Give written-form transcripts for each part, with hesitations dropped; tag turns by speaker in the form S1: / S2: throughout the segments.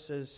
S1: verses.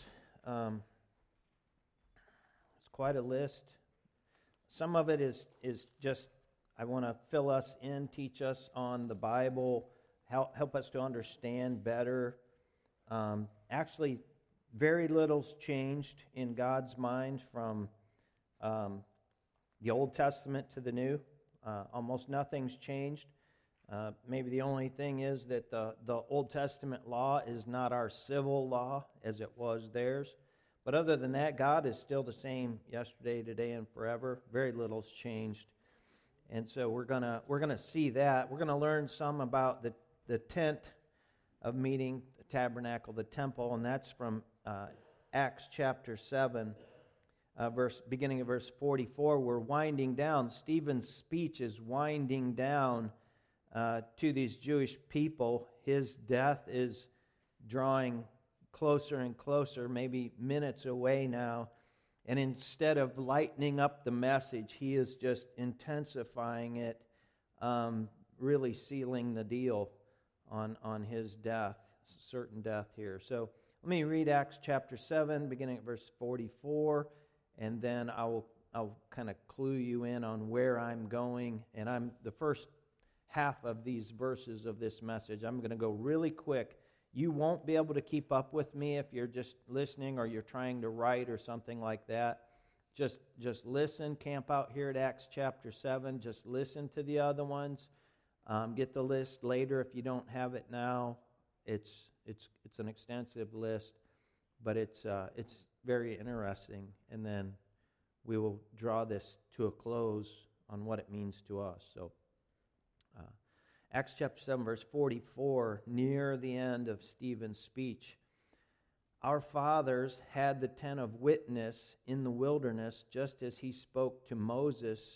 S1: It's quite a list. Some of it is just, I want to fill us in, teach us on the Bible, help us to understand better. Actually, very little's changed in God's mind from the Old Testament to the New. Almost nothing's changed. Maybe the only thing is that the Old Testament law is not our civil law as it was theirs. But other than that, God is still the same yesterday, today, and forever. Very little's changed. And so we're gonna see that. We're gonna learn some about the tent of meeting, the tabernacle, the temple, and that's from Acts chapter 7, beginning of verse 44. We're winding down. Stephen's speech is winding down to these Jewish people. His death is drawing closer and closer, maybe minutes away now. And instead of lightening up the message, he is just intensifying it, really sealing the deal on his death, certain death here. So let me read Acts chapter 7, beginning at verse 44, and then I'll kind of clue you in on where I'm going. And the first half of these verses of this message, I'm going to go really quick. You won't be able to keep up with me if you're just listening or you're trying to write or something like that. Just listen, camp out here at Acts chapter 7. Just listen to the other ones. Get the list later if you don't have it now. It's an extensive list, but it's very interesting. And then we will draw this to a close on what it means to us. So Acts chapter 7, verse 44, near the end of Stephen's speech. Our fathers had the tent of witness in the wilderness, just as he who spoke to Moses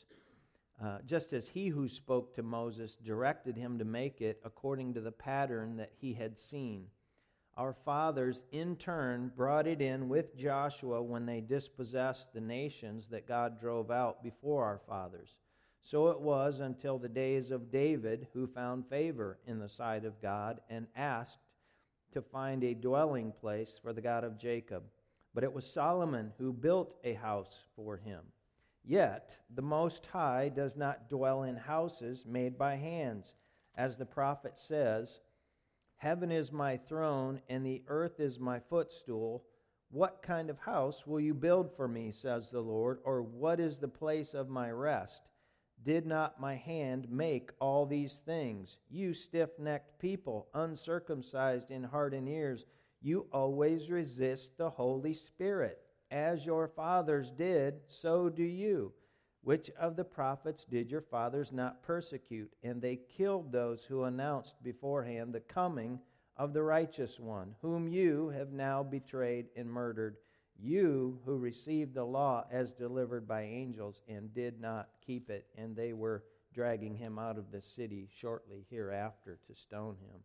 S1: directed him to make it according to the pattern that he had seen. Our fathers, in turn, brought it in with Joshua when they dispossessed the nations that God drove out before our fathers. So it was until the days of David, who found favor in the sight of God and asked to find a dwelling place for the God of Jacob. But it was Solomon who built a house for him. Yet the Most High does not dwell in houses made by hands. As the prophet says, "Heaven is my throne and the earth is my footstool. What kind of house will you build for me, says the Lord, or what is the place of my rest? Did not my hand make all these things? You stiff-necked people, uncircumcised in heart and ears, you always resist the Holy Spirit. As your fathers did, so do you. Which of the prophets did your fathers not persecute? And they killed those who announced beforehand the coming of the righteous one, whom you have now betrayed and murdered. You who received the law as delivered by angels and did not keep it, and they were dragging him out of the city shortly hereafter to stone him."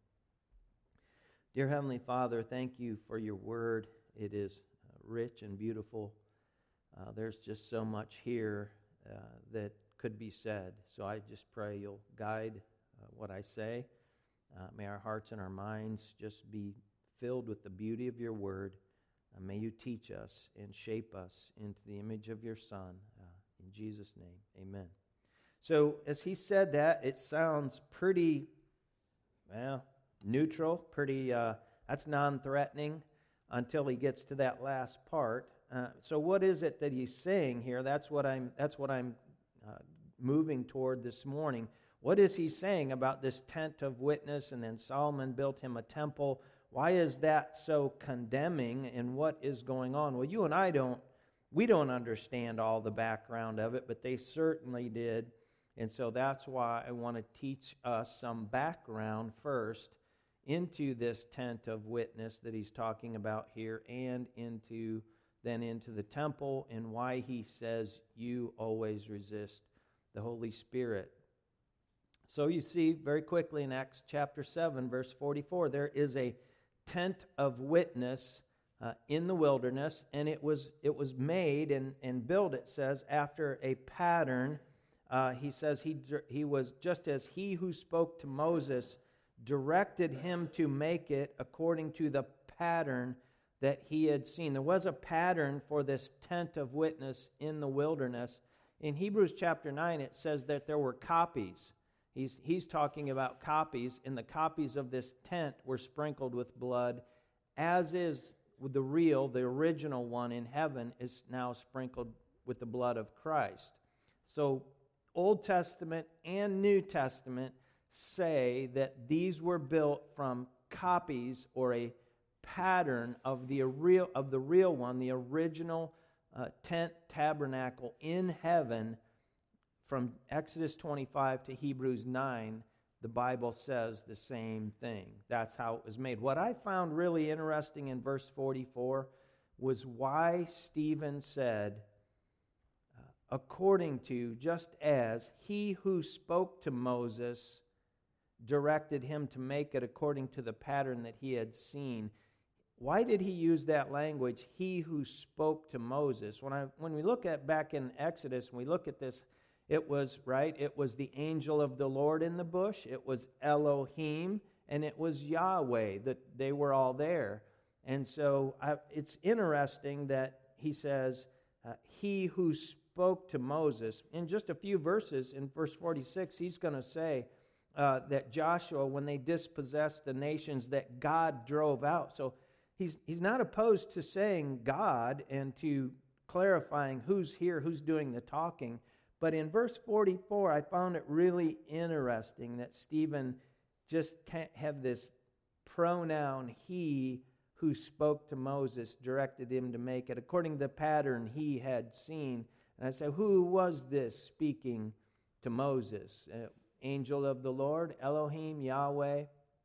S1: Dear Heavenly Father, thank you for your word. It is rich and beautiful. There's just so much here that could be said. So I just pray you'll guide what I say. May our hearts and our minds just be filled with the beauty of your word. May you teach us and shape us into the image of your Son. In Jesus' name, amen. So as he said that, it sounds pretty, neutral, pretty, that's non-threatening until he gets to that last part. So what is it that he's saying here? That's what I'm moving toward this morning. What is he saying about this tent of witness, and then Solomon built him a temple? Why is that so condemning, and what is going on? Well, you and I don't understand all the background of it, but they certainly did. And so that's why I want to teach us some background first into this tent of witness that he's talking about here, and into the temple, and why he says you always resist the Holy Spirit. So you see very quickly in Acts chapter 7, verse 44, there is a tent of witness in the wilderness, and it was made and built, it says, after a pattern. He says he was just as he who spoke to Moses directed him to make it according to the pattern that he had seen. There was a pattern for this tent of witness in the wilderness. In Hebrews chapter 9, it says that there were copies. He's talking about copies, and the copies of this tent were sprinkled with blood, as is the original one in heaven is now sprinkled with the blood of Christ. So Old Testament and New Testament say that these were built from copies or a pattern of the real one, the original tent tabernacle in heaven. From Exodus 25 to Hebrews 9, the Bible says the same thing. That's how it was made. What I found really interesting in verse 44 was why Stephen said, according to, just as he who spoke to Moses directed him to make it according to the pattern that he had seen. Why did he use that language, he who spoke to Moses? When we look at back in Exodus, and we look at this, it was the angel of the Lord in the bush, it was Elohim, and it was Yahweh, that they were all there. And so it's interesting that he says, he who spoke to Moses. In just a few verses, in verse 46, he's going to say that Joshua, when they dispossessed the nations that God drove out. So he's not opposed to saying God and to clarifying who's here, who's doing the talking. But in verse 44, I found it really interesting that Stephen just can't have this pronoun, he who spoke to Moses, directed him to make it according to the pattern he had seen. And I said, who was this speaking to Moses? Angel of the Lord, Elohim, Yahweh.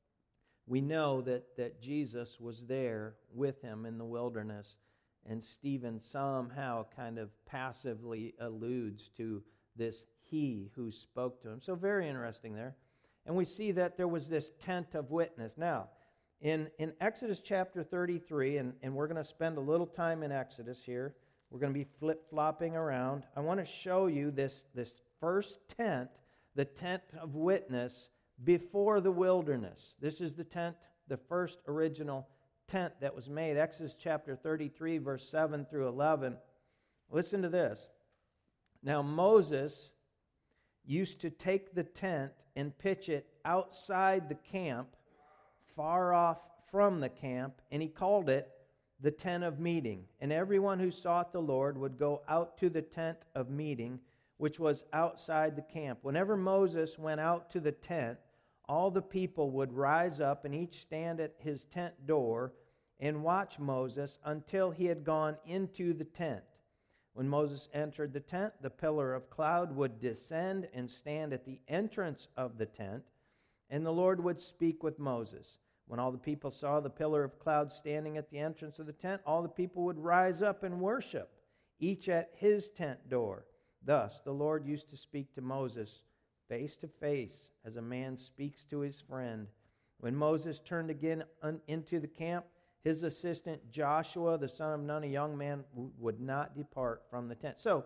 S1: We know that Jesus was there with him in the wilderness. And Stephen somehow kind of passively alludes to this he who spoke to him. So very interesting there. And we see that there was this tent of witness. Now, in Exodus chapter 33, and we're going to spend a little time in Exodus here. We're going to be flip-flopping around. I want to show you this first tent, the tent of witness before the wilderness. This is the tent, the first original tent that was made. Exodus chapter 33, verse 7 through 11. Listen to this. Now Moses used to take the tent and pitch it outside the camp, far off from the camp, and he called it the tent of meeting. And everyone who sought the Lord would go out to the tent of meeting, which was outside the camp. Whenever Moses went out to the tent, all the people would rise up and each stand at his tent door and watch Moses until he had gone into the tent. When Moses entered the tent, the pillar of cloud would descend and stand at the entrance of the tent, and the Lord would speak with Moses. When all the people saw the pillar of cloud standing at the entrance of the tent, all the people would rise up and worship, each at his tent door. Thus the Lord used to speak to Moses face to face, as a man speaks to his friend. When Moses turned again into the camp, his assistant Joshua, the son of Nun, a young man, would not depart from the tent. So,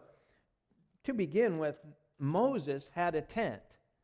S1: to begin with, Moses had a tent.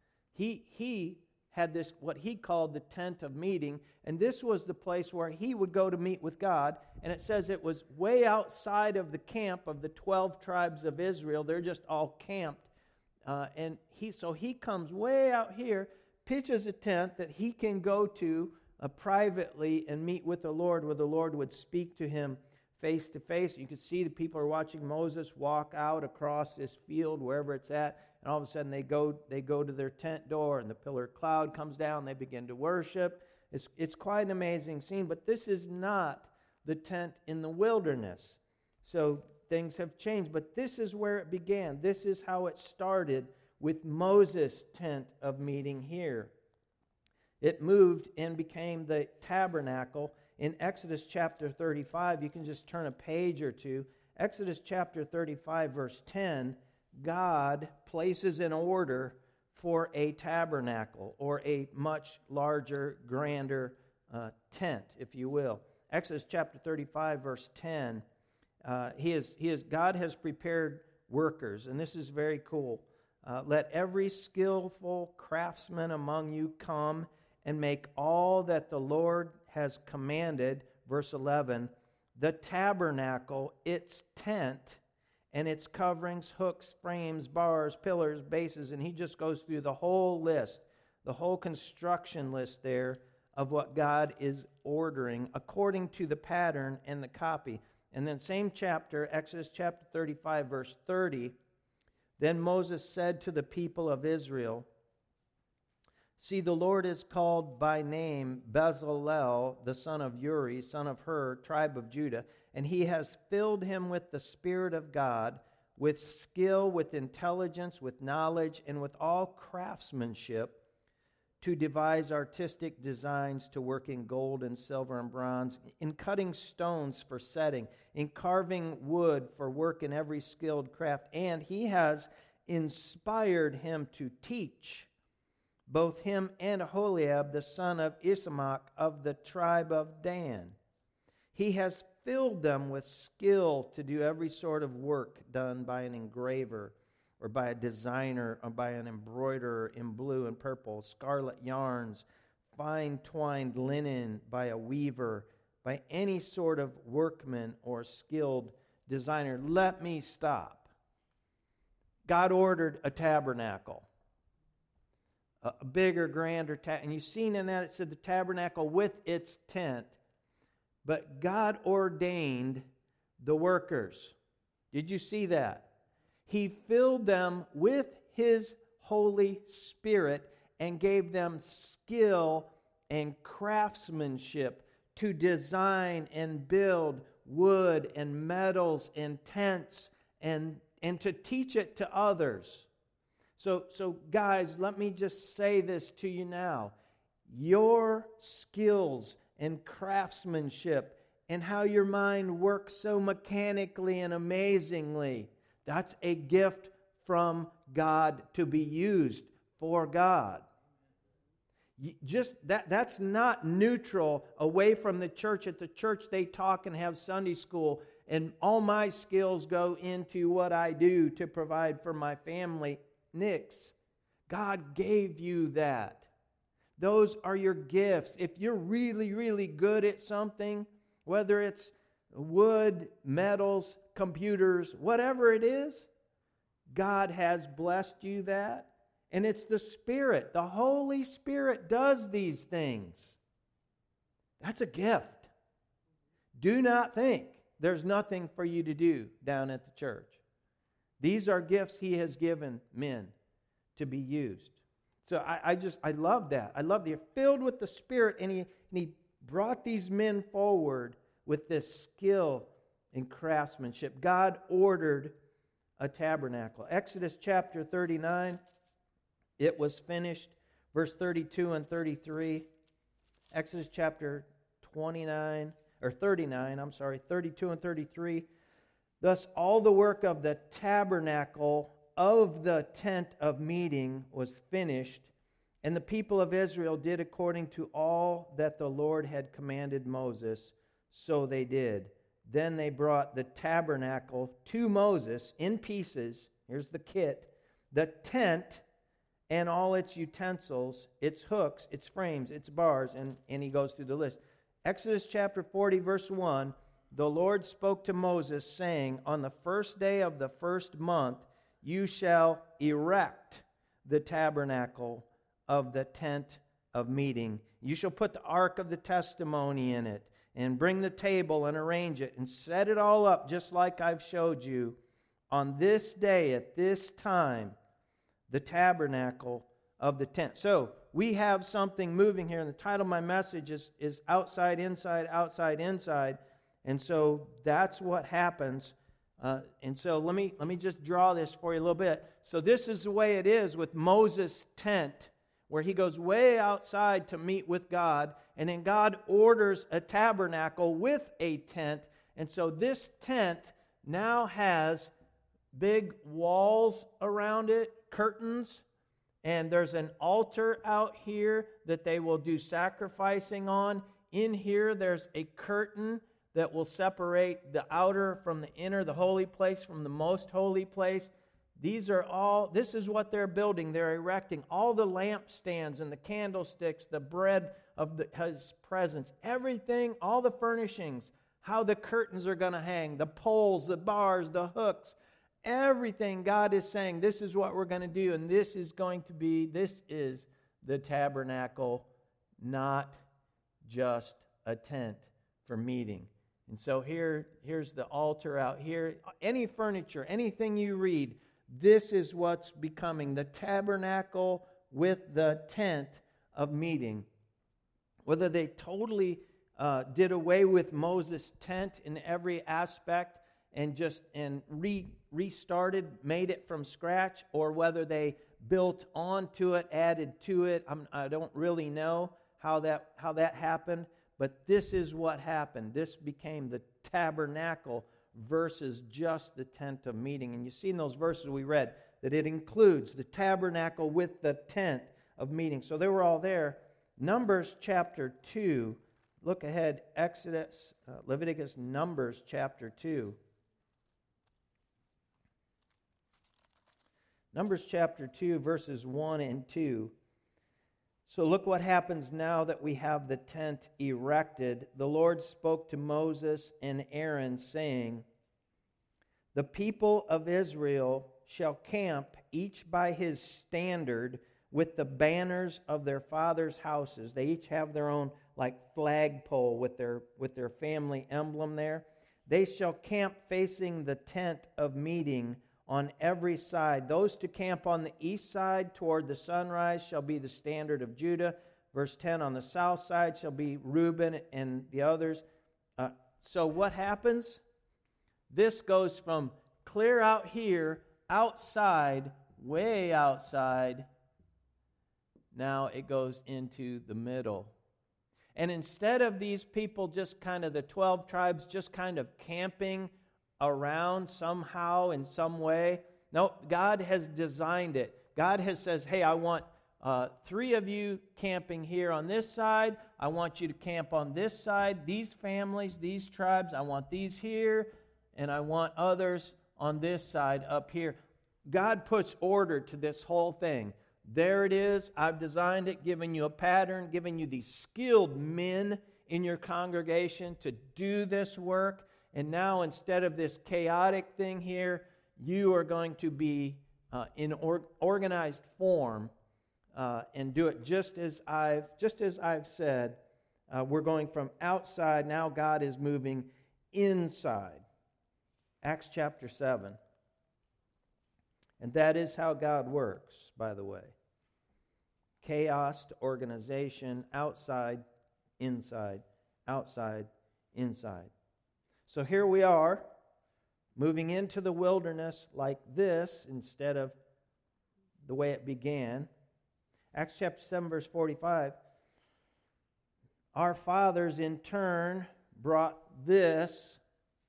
S1: He had this, what he called the tent of meeting, and this was the place where he would go to meet with God. And it says it was way outside of the camp of the 12 tribes of Israel. They're just all camped. And he comes way out here, pitches a tent that he can go to privately and meet with the Lord, where the Lord would speak to him face to face. You can see the people are watching Moses walk out across this field, wherever it's at, and all of a sudden they go to their tent door, and the pillar of cloud comes down, and they begin to worship. It's quite an amazing scene, but this is not the tent in the wilderness. So things have changed, but this is where it began. This is how it started with Moses' tent of meeting here. It moved and became the tabernacle. In Exodus chapter 35, you can just turn a page or two. Exodus chapter 35, verse 10, God places an order for a tabernacle, or a much larger, grander tent, if you will. Exodus chapter 35, verse 10, God has prepared workers, and this is very cool. Let every skillful craftsman among you come and make all that the Lord has commanded, verse 11, the tabernacle, its tent, and its coverings, hooks, frames, bars, pillars, bases, and he just goes through the whole list, the whole construction list there of what God is ordering according to the pattern and the copy. And then same chapter, Exodus chapter 35, verse 30, then Moses said to the people of Israel, see, the Lord is called by name Bezalel, the son of Uri, son of Hur, tribe of Judah, and he has filled him with the Spirit of God, with skill, with intelligence, with knowledge, and with all craftsmanship, to devise artistic designs, to work in gold and silver and bronze, in cutting stones for setting, in carving wood for work in every skilled craft. And he has inspired him to teach, both him and Aholiab, the son of Isamach of the tribe of Dan. He has filled them with skill to do every sort of work done by an engraver, or by a designer, or by an embroiderer in blue and purple, scarlet yarns, fine twined linen by a weaver, by any sort of workman or skilled designer. Let me stop. God ordered a tabernacle, a bigger, grander and you've seen in that it said the tabernacle with its tent, but God ordained the workers. Did you see that? He filled them with His Holy Spirit and gave them skill and craftsmanship to design and build wood and metals and tents and to teach it to others. So guys, let me just say this to you now. Your skills and craftsmanship and how your mind works so mechanically and amazingly, that's a gift from God to be used for God. Just that's not neutral away from the church. At the church they talk and have Sunday school, and all my skills go into what I do to provide for my family. Nix. God gave you that. Those are your gifts. If you're really, really good at something, whether it's wood, metals, computers, whatever it is, God has blessed you that. And it's the Spirit. The Holy Spirit does these things. That's a gift. Do not think there's nothing for you to do down at the church. These are gifts He has given men to be used. So I love that. I love that you're filled with the Spirit, and he brought these men forward with this skill and craftsmanship. God ordered a tabernacle. Exodus chapter 39, it was finished. Verse 32 and 33. Exodus chapter 39, or 39, 32 and 33. Thus all the work of the tabernacle of the tent of meeting was finished, and the people of Israel did according to all that the Lord had commanded Moses, so they did. Then they brought the tabernacle to Moses in pieces. Here's the kit. The tent and all its utensils, its hooks, its frames, its bars, and he goes through the list. Exodus chapter 40, verse 1, the Lord spoke to Moses, saying, on the first day of the first month, you shall erect the tabernacle of the tent of meeting. You shall put the ark of the testimony in it, and bring the table and arrange it, and set it all up just like I've showed you. On this day, at this time, the tabernacle of the tent. So, we have something moving here, and the title of my message is Outside, Inside, Outside, Inside. And so, that's what happens. And so, let me just draw this for you a little bit. So, this is the way it is with Moses' tent, where he goes way outside to meet with God, and then God orders a tabernacle with a tent. And so this tent now has big walls around it, curtains, and there's an altar out here that they will do sacrificing on. In here there's a curtain that will separate the outer from the inner, the holy place from the most holy place. This is what they're building. They're erecting all the lampstands and the candlesticks, the bread of His presence, everything, all the furnishings, how the curtains are going to hang, the poles, the bars, the hooks, everything. God is saying, this is what we're going to do, and this is the tabernacle, not just a tent for meeting. And so here's the altar out here. Any furniture, anything you read, this is what's becoming the tabernacle with the tent of meeting. Whether they totally did away with Moses' tent in every aspect and restarted, made it from scratch, or whether they built onto it, added to it, I don't really know how that happened. But this is what happened. This became the tabernacle versus just the tent of meeting. And you see in those verses we read that it includes the tabernacle with the tent of meeting. So they were all there. Numbers chapter 2. Look ahead. Exodus, Leviticus, Numbers chapter 2. Numbers chapter 2, verses 1 and 2. So look what happens now that we have the tent erected. The Lord spoke to Moses and Aaron, saying, "The people of Israel shall camp, each by his standard, with the banners of their fathers' houses." They each have their own flagpole with their family emblem there. "They shall camp facing the tent of meeting on every side. Those to camp on the east side toward the sunrise shall be the standard of Judah." Verse 10, on the south side shall be Reuben and the others. So what happens? This goes from clear out here, outside, way outside. Now it goes into the middle. And instead of these people just kind of the 12 tribes just kind of camping around somehow in some way. No, God has designed it. God has says, hey, I want 3 of you camping here on this side. I want you to camp on this side. These families, these tribes, I want these here. And I want others on this side up here. God puts order to this whole thing. There it is. I've designed it, given you a pattern, given you these skilled men in your congregation to do this work. And now, instead of this chaotic thing here, you are going to be in organized form and do it just as I've said. We're going from outside. Now God is moving inside. Acts chapter 7. And that is how God works, by the way. Chaos to organization, outside, inside, outside, inside. So here we are, moving into the wilderness like this instead of the way it began. Acts chapter 7, verse 45. Our fathers in turn brought this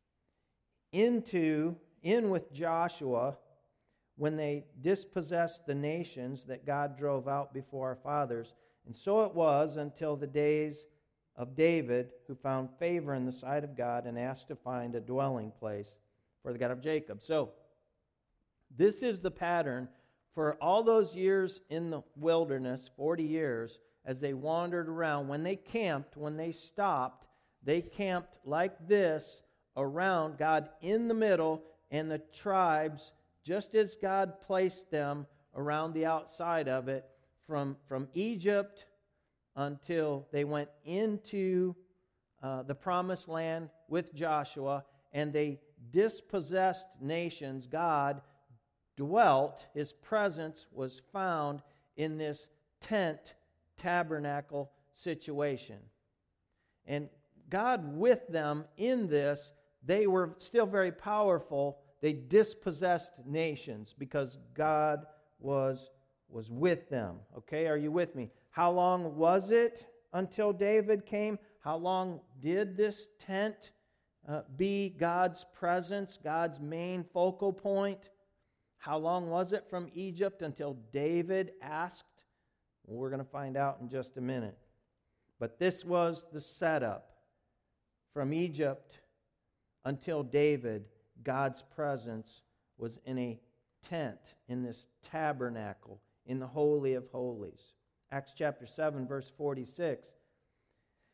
S1: in with Joshua when they dispossessed the nations that God drove out before our fathers. And so it was until the days of David, who found favor in the sight of God and asked to find a dwelling place for the God of Jacob. So, this is the pattern for all those years in the wilderness, 40 years, as they wandered around. When they camped, when they stopped, they camped like this around God in the middle, and the tribes, just as God placed them around the outside of it, from Egypt until they went into the promised land with Joshua, and they dispossessed nations. God dwelt, His presence was found in this tent, tabernacle situation. And God with them in this, they were still very powerful. They dispossessed nations because God was with them. Okay, are you with me? How long was it until David came? How long did this tent be God's presence, God's main focal point? How long was it from Egypt until David asked? Well, we're going to find out in just a minute. But this was the setup. From Egypt until David, God's presence was in a tent, in this tabernacle, in the Holy of Holies. Acts chapter 7, verse 46.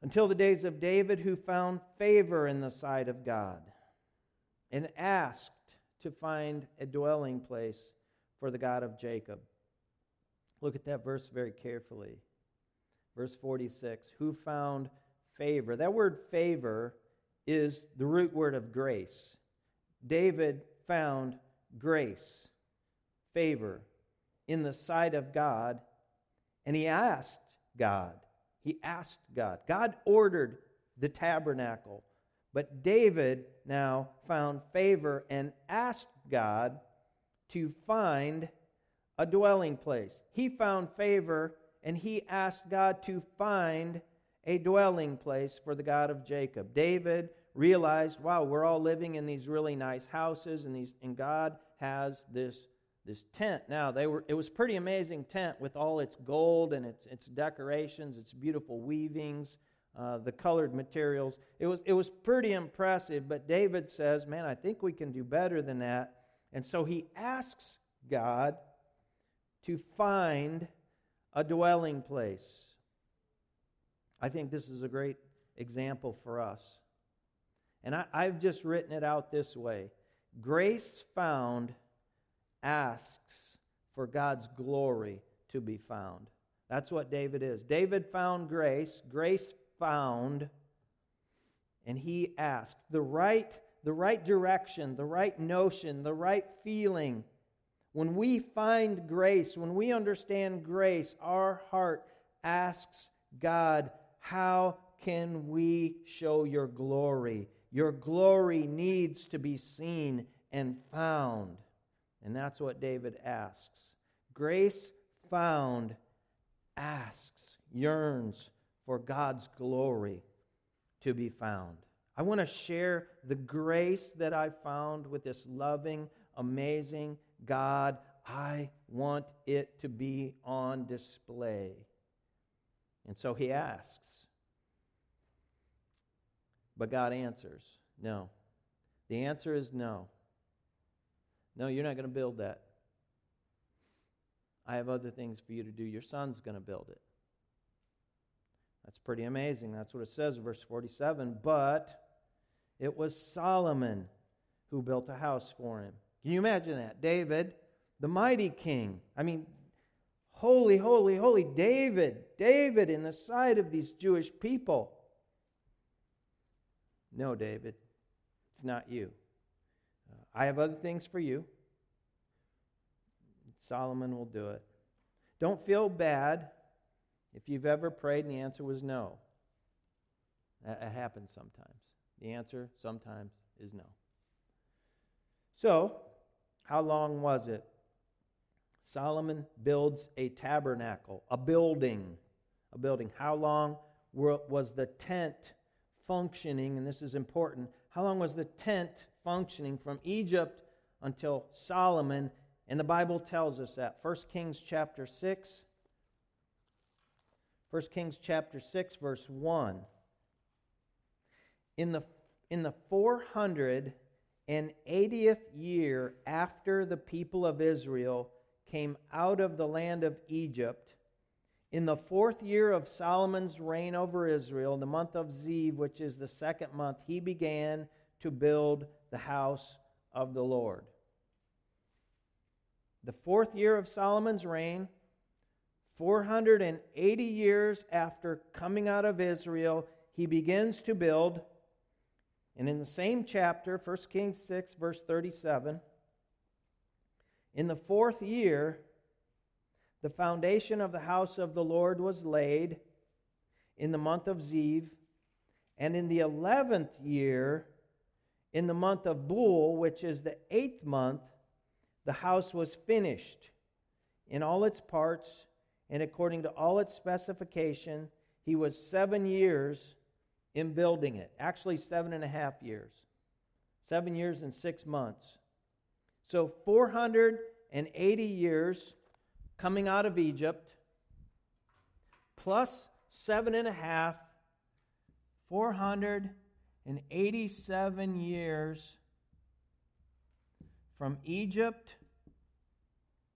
S1: until the days of David, who found favor in the sight of God and asked to find a dwelling place for the God of Jacob. Look at that verse very carefully. Verse 46, who found favor. That word favor is the root word of grace. David found grace, favor, in the sight of God, and he asked God. He asked God. God ordered the tabernacle, but David now found favor and asked God to find a dwelling place. He found favor and he asked God to find a dwelling place for the God of Jacob. David realized, wow, we're all living in these really nice houses, and God has this tent. Now, it was pretty amazing tent with all its gold and its decorations, its beautiful weavings, the colored materials. It was pretty impressive, but David says, man, I think we can do better than that. And so he asks God to find a dwelling place. I think this is a great example for us. And I've just written it out this way. Grace found asks for God's glory to be found. That's what David is. David found grace. Grace found. And he asked. The right direction, the right notion, the right feeling. When we find grace, when we understand grace, our heart asks God, how can we show your glory? Your glory needs to be seen and found. And that's what David asks. Grace found asks, yearns for God's glory to be found. I want to share the grace that I found with this loving, amazing God. I want it to be on display. And so he asks. But God answers, no. The answer is no. No, you're not going to build that. I have other things for you to do. Your son's going to build it. That's pretty amazing. That's what it says in verse 47. But it was Solomon who built a house for him. Can you imagine that? David, the mighty king. I mean, holy, holy, holy David. David in the sight of these Jewish people. No, David, it's not you. I have other things for you. Solomon will do it. Don't feel bad if you've ever prayed and the answer was no. That happens sometimes. The answer sometimes is no. So, how long was it? Solomon builds a tabernacle, a building. How long was the tent functioning? And this is important. How long was the tent functioning from Egypt until Solomon? And the Bible tells us that. 1 Kings chapter 6. 1 Kings chapter 6, verse 1. In the 480th year after the people of Israel came out of the land of Egypt, in the 4th year of Solomon's reign over Israel, in the month of Ziv, which is the 2nd month, he began to build the house of the Lord. The 4th year of Solomon's reign, 480 years after coming out of Israel, he begins to build. And in the same chapter, 1 Kings 6, verse 37, in the 4th year, the foundation of the house of the Lord was laid in the month of Ziv, and in the 11th year, in the month of Bul, which is the 8th month, the house was finished in all its parts, and according to all its specification. He was 7 years in building it. Actually, 7.5 years. 7 years and 6 months. So 480 years coming out of Egypt, plus 7.5, 487 years from Egypt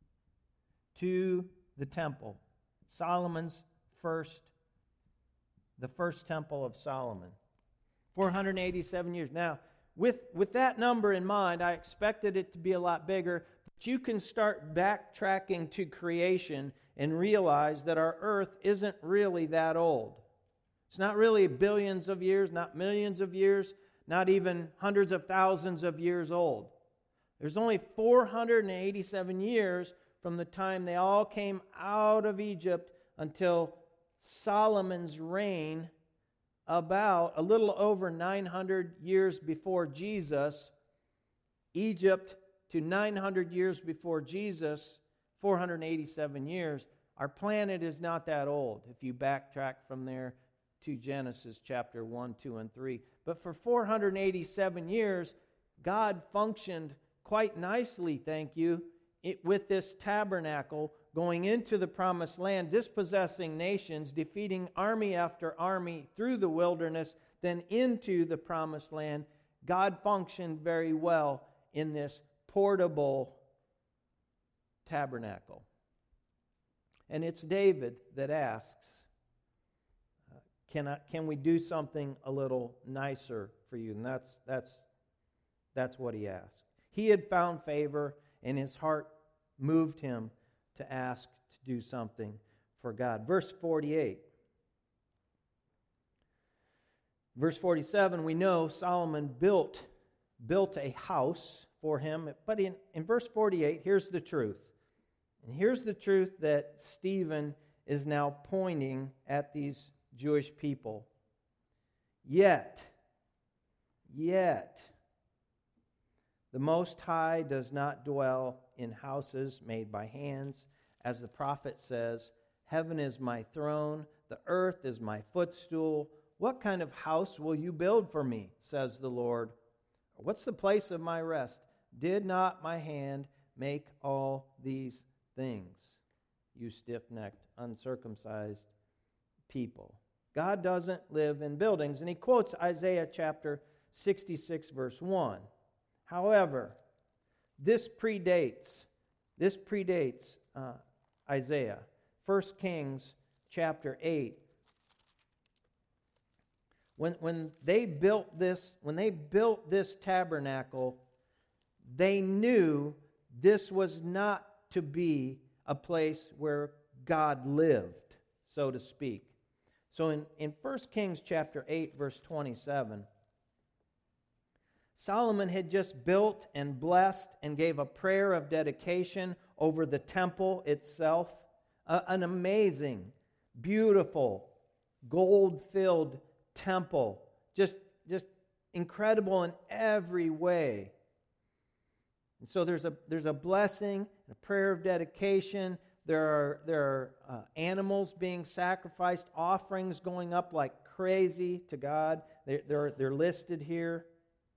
S1: to the temple. Solomon's first the first temple of Solomon. 487 years. Now, with that number in mind, I expected it to be a lot bigger, but you can start backtracking to creation and realize that our earth isn't really that old. It's not really billions of years, not millions of years, not even hundreds of thousands of years old. There's only 487 years from the time they all came out of Egypt until Solomon's reign, about a little over 900 years before Jesus. Egypt to 900 years before Jesus, 487 years. Our planet is not that old if you backtrack from there to Genesis chapter 1, 2, and 3. But for 487 years, God functioned quite nicely, thank you, with this tabernacle, going into the promised land, dispossessing nations, defeating army after army through the wilderness, then into the promised land. God functioned very well in this portable tabernacle. And it's David that asks, can we do something a little nicer for you? And that's what he asked. He had found favor, and his heart moved him to ask to do something for God. Verse 48. Verse 47, we know Solomon built a house for him. But in verse 48, here's the truth. And here's the truth that Stephen is now pointing at these Jewish people. Yet, the Most High does not dwell in houses made by hands. As the prophet says, heaven is my throne, the earth is my footstool. What kind of house will you build for me, says the Lord? What's the place of my rest? Did not my hand make all these things? You stiff-necked, uncircumcised people. God doesn't live in buildings. And he quotes Isaiah chapter 66, verse 1. However, this predates Isaiah. 1 Kings chapter 8. When they built this tabernacle, they knew this was not to be a place where God lived, so to speak. So in 1 Kings chapter 8, verse 27, Solomon had just built and blessed and gave a prayer of dedication over the temple itself. An amazing, beautiful, gold-filled temple. Just incredible in every way. And so there's a blessing, a prayer of dedication. There are animals being sacrificed, offerings going up like crazy to God. They're listed here.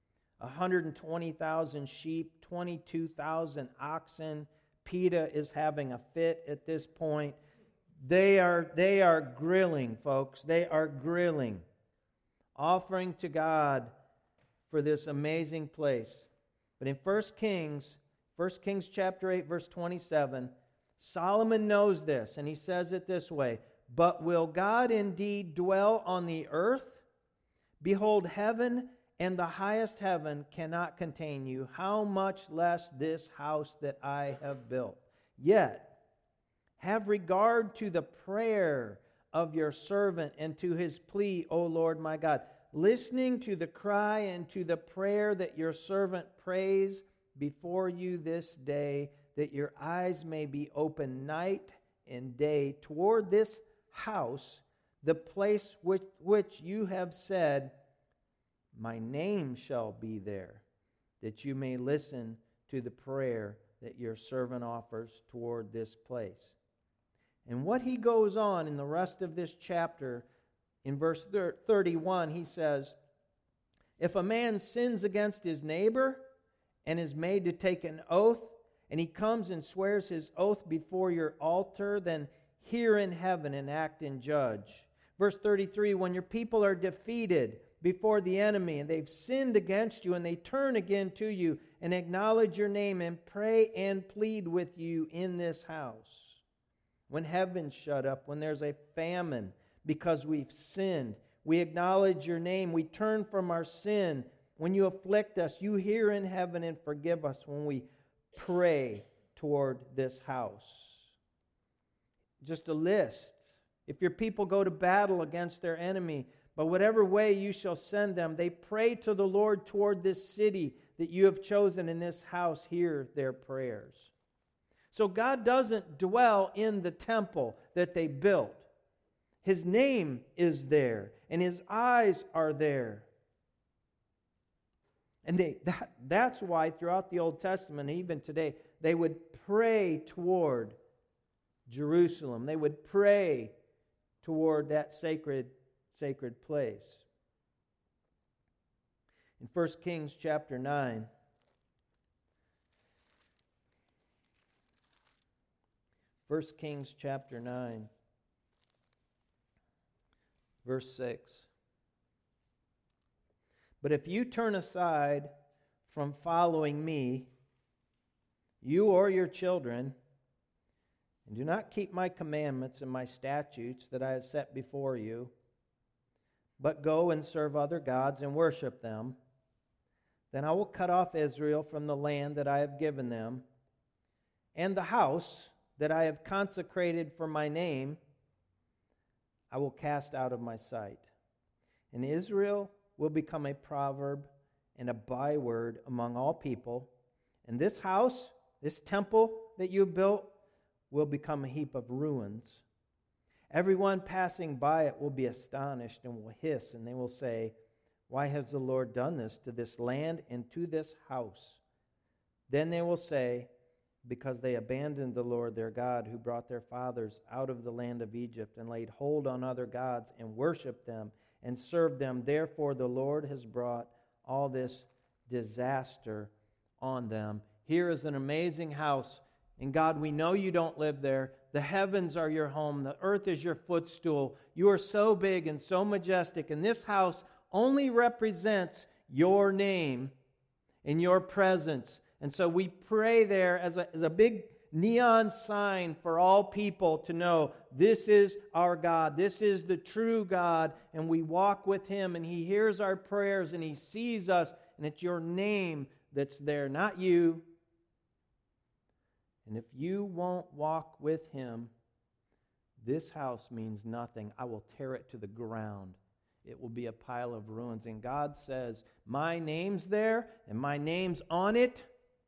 S1: 120,000 sheep, 22,000 oxen. PETA is having a fit at this point. They are grilling, folks. They are grilling. Offering to God for this amazing place. But in 1 Kings chapter 8, verse 27, Solomon knows this, and he says it this way, "But will God indeed dwell on the earth? Behold, heaven and the highest heaven cannot contain you. How much less this house that I have built? Yet, have regard to the prayer of your servant and to his plea, O Lord my God, listening to the cry and to the prayer that your servant prays before you this day, that your eyes may be open night and day toward this house, the place which you have said, my name shall be there, that you may listen to the prayer that your servant offers toward this place." And what he goes on in the rest of this chapter, in verse 31, he says, "If a man sins against his neighbor and is made to take an oath, and he comes and swears his oath before your altar, then hear in heaven and act and judge." Verse 33, "When your people are defeated before the enemy, and they've sinned against you, and they turn again to you, and acknowledge your name, and pray and plead with you in this house. When heaven's shut up, when there's a famine because we've sinned. We acknowledge your name. We turn from our sin. When you afflict us, you hear in heaven and forgive us when we pray toward this house. Just a list. If your people go to battle against their enemy, but whatever way you shall send them, they pray to the Lord toward this city that you have chosen in this house, hear their prayers. So God doesn't dwell in the temple that they built. His name is there, and His eyes are there. And that's why throughout the Old Testament, even today, they would pray toward Jerusalem. They would pray toward that sacred place. In 1 Kings chapter 9, First Kings chapter 9, verse 6. But if you turn aside from following me, you or your children, and do not keep my commandments and my statutes that I have set before you, but go and serve other gods and worship them, then I will cut off Israel from the land that I have given them, and the house that I have consecrated for my name I will cast out of my sight. And Israel will become a proverb and a byword among all people. And this house, this temple that you built, will become a heap of ruins. Everyone passing by it will be astonished and will hiss, and they will say, why has the Lord done this to this land and to this house? Then they will say, because they abandoned the Lord their God, who brought their fathers out of the land of Egypt, and laid hold on other gods, and worshipped them, and served them. Therefore the Lord has brought all this disaster on them. Here is an amazing house. And God, we know you don't live there. The heavens are your home. The earth is your footstool. You are so big and so majestic. And this house only represents your name and your presence. And so we pray there as a big neon sign for all people to know this is our God. This is the true God. And we walk with Him, and He hears our prayers, and He sees us. And it's your name that's there, not you. And if you won't walk with Him, this house means nothing. I will tear it to the ground. It will be a pile of ruins. And God says, my name's there, and my name's on it.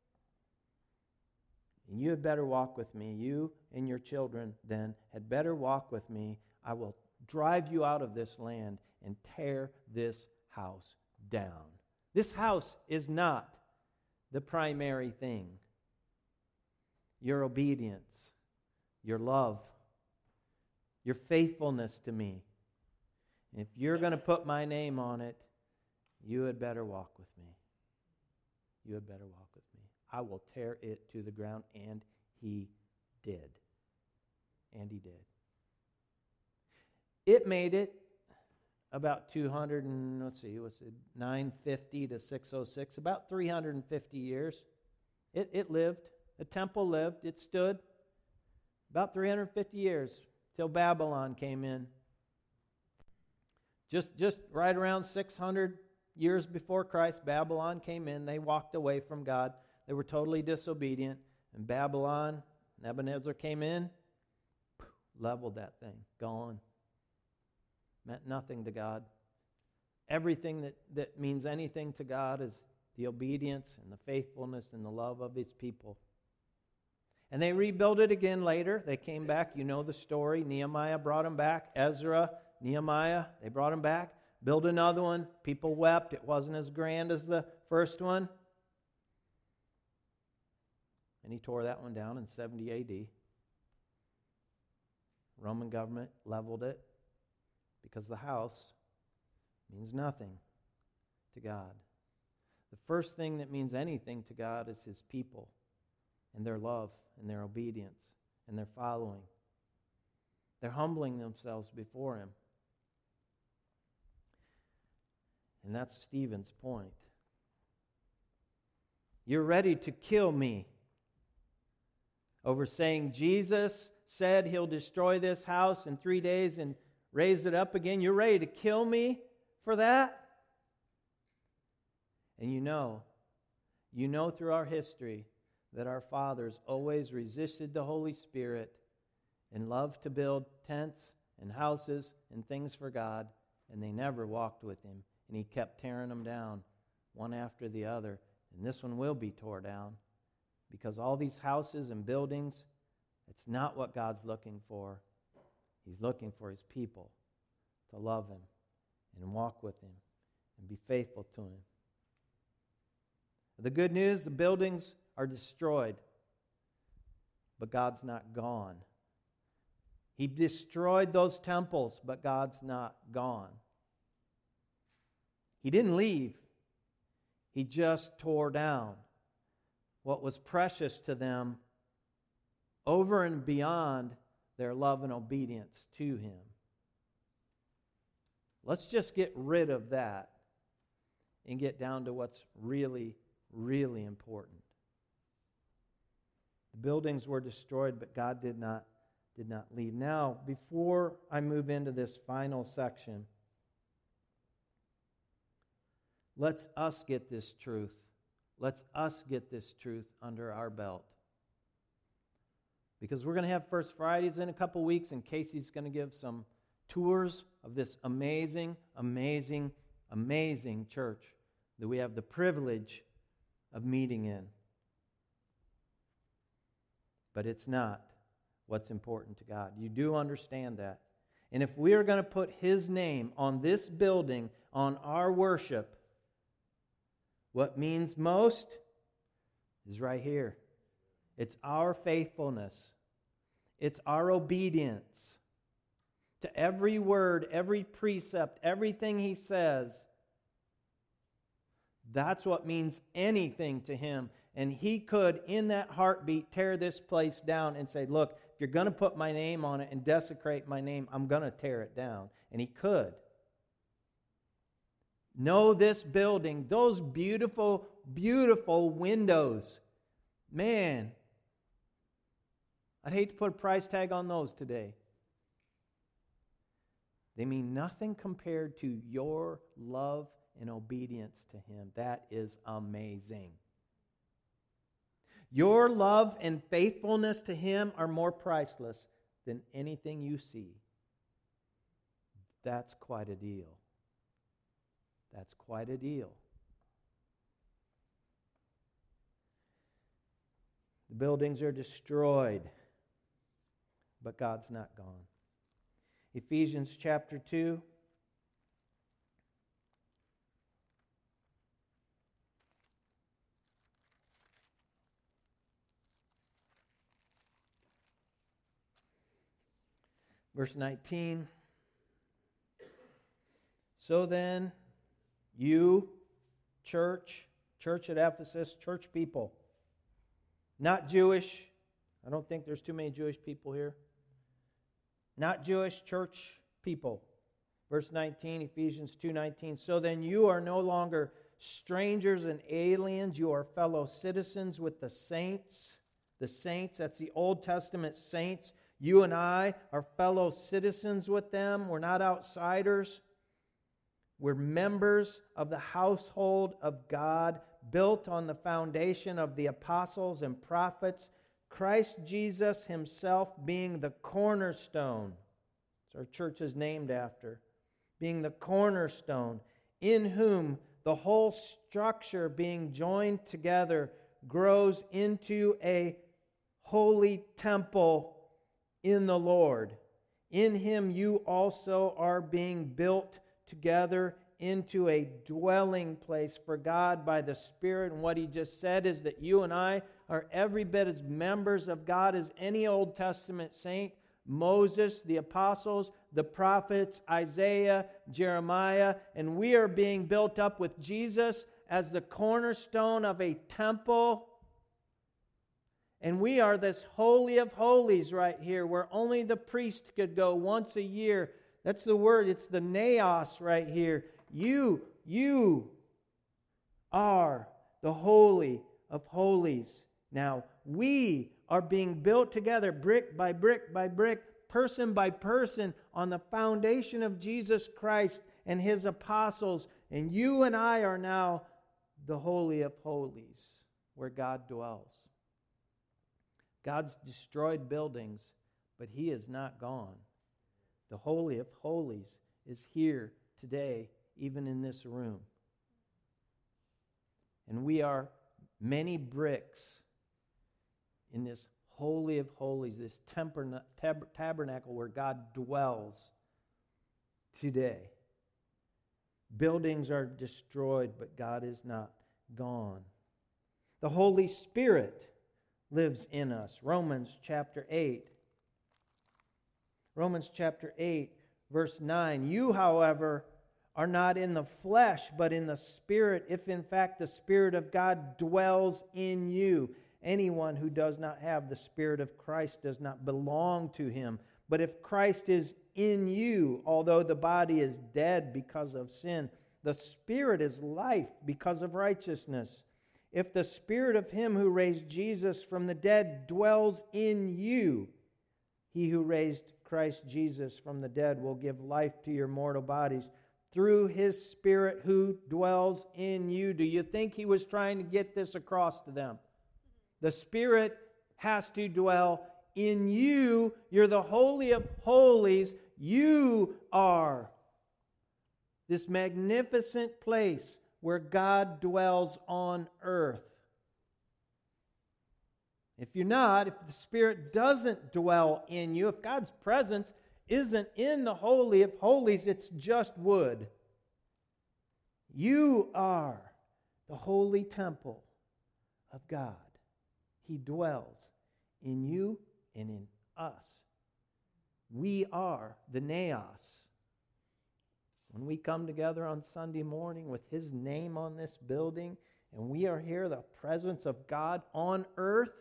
S1: And you had better walk with me. You and your children then had better walk with me. I will drive you out of this land and tear this house down. This house is not the primary thing. Your obedience, your love, your faithfulness to me. If you're going to put my name on it, you had better walk with me. You had better walk with me. I will tear it to the ground. And He did. And He did. It made it about 950 to 606, about 350 years. It lived. The temple lived. It stood about 350 years till Babylon came in. Just right around 600 years before Christ, Babylon came in. They walked away from God. They were totally disobedient. And Babylon, Nebuchadnezzar came in, leveled that thing. Gone. Meant nothing to God. Everything that means anything to God is the obedience and the faithfulness and the love of His people. And they rebuilt it again later. They came back. You know the story. Nehemiah brought them back. Ezra, Nehemiah, they brought them back. Built another one. People wept. It wasn't as grand as the first one. And he tore that one down in 70 A.D. Roman government leveled it because the house means nothing to God. The first thing that means anything to God is His people and their love and their obedience and their following. They're humbling themselves before Him. And that's Stephen's point. You're ready to kill me over saying Jesus said He'll destroy this house in 3 days and raise it up again. You're ready to kill me for that? And you know through our history that our fathers always resisted the Holy Spirit and loved to build tents and houses and things for God, and they never walked with Him. And He kept tearing them down one after the other. And this one will be tore down, because all these houses and buildings, it's not what God's looking for. He's looking for His people to love Him and walk with Him and be faithful to Him. The good news, the buildings are destroyed, but God's not gone. He destroyed those temples, but God's not gone. He didn't leave. He just tore down what was precious to them over and beyond their love and obedience to Him. Let's just get rid of that and get down to what's really, really important. The buildings were destroyed, but God did not leave. Now, before I move into this final section, let's us get this truth. Let's us get this truth under our belt. Because we're going to have First Fridays in a couple weeks, and Casey's going to give some tours of this amazing, amazing, amazing church that we have the privilege of meeting in. But it's not what's important to God. You do understand that. And if we are going to put His name on this building, on our worship, what means most is right here. It's our faithfulness. It's our obedience to every word, every precept, everything He says. That's what means anything to Him. And He could, in that heartbeat, tear this place down and say, look, if you're going to put my name on it and desecrate my name, I'm going to tear it down. And He could. Know this building, those beautiful, beautiful windows. Man, I'd hate to put a price tag on those today. They mean nothing compared to your love and obedience to Him. That is amazing. Your love and faithfulness to Him are more priceless than anything you see. That's quite a deal. That's quite a deal. The buildings are destroyed, but God's not gone. Ephesians chapter 2. Verse 19. So then, you, church at Ephesus, church people, not Jewish. I don't think there's too many Jewish people here. Not Jewish church people. Verse 19, Ephesians 2:19. So then you are no longer strangers and aliens. You are fellow citizens with the saints. The saints, that's the Old Testament saints. You and I are fellow citizens with them. We're not outsiders. We're members of the household of God, built on the foundation of the apostles and prophets, Christ Jesus Himself being the cornerstone. It's our church is named after. Being the cornerstone, in whom the whole structure being joined together grows into a holy temple in the Lord. In Him you also are being built together into a dwelling place for God by the Spirit. And what he just said is that you and I are every bit as members of God as any Old Testament saint. Moses, the apostles, the prophets, Isaiah, Jeremiah, and we are being built up with Jesus as the cornerstone of a temple. And we are this holy of holies right here, where only the priest could go once a year. That's the word, it's the naos right here. You are the holy of holies. Now, we are being built together brick by brick by brick, person by person on the foundation of Jesus Christ and His apostles. And you and I are now the Holy of Holies, where God dwells. God's destroyed buildings, but He is not gone. The Holy of Holies is here today, even in this room. And we are many bricks in this Holy of Holies, this tabernacle where God dwells today. Buildings are destroyed, but God is not gone. The Holy Spirit lives in us. Romans chapter 8. Romans chapter 8, verse 9. You, however, are not in the flesh, but in the Spirit, if in fact the Spirit of God dwells in you. Anyone who does not have the Spirit of Christ does not belong to Him. But if Christ is in you, although the body is dead because of sin, the Spirit is life because of righteousness. If the Spirit of Him who raised Jesus from the dead dwells in you, He who raised Christ Jesus from the dead will give life to your mortal bodies through His Spirit who dwells in you. Do you think He was trying to get this across to them? The Spirit has to dwell in you. You're the Holy of Holies. You are this magnificent place where God dwells on earth. If you're not, if the Spirit doesn't dwell in you, if God's presence isn't in the Holy of Holies, it's just wood. You are the holy temple of God. He dwells in you and in us. We are the naos. When we come together on Sunday morning with His name on this building, and we are here, the presence of God on earth,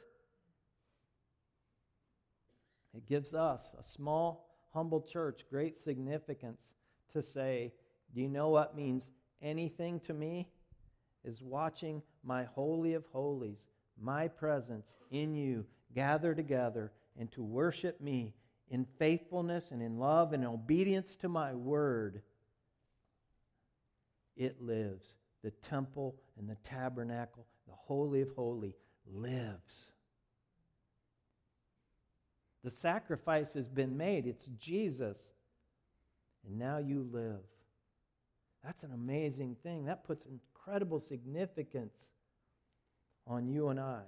S1: it gives us, a small, humble church, great significance to say, do you know what means anything to me? Is watching my Holy of Holies, my presence in you, gather together and to worship me in faithfulness and in love and obedience to my word. It lives. The temple and the tabernacle, the Holy of Holies, lives. The sacrifice has been made. It's Jesus. And now you live. That's an amazing thing. That puts incredible significance on you and I.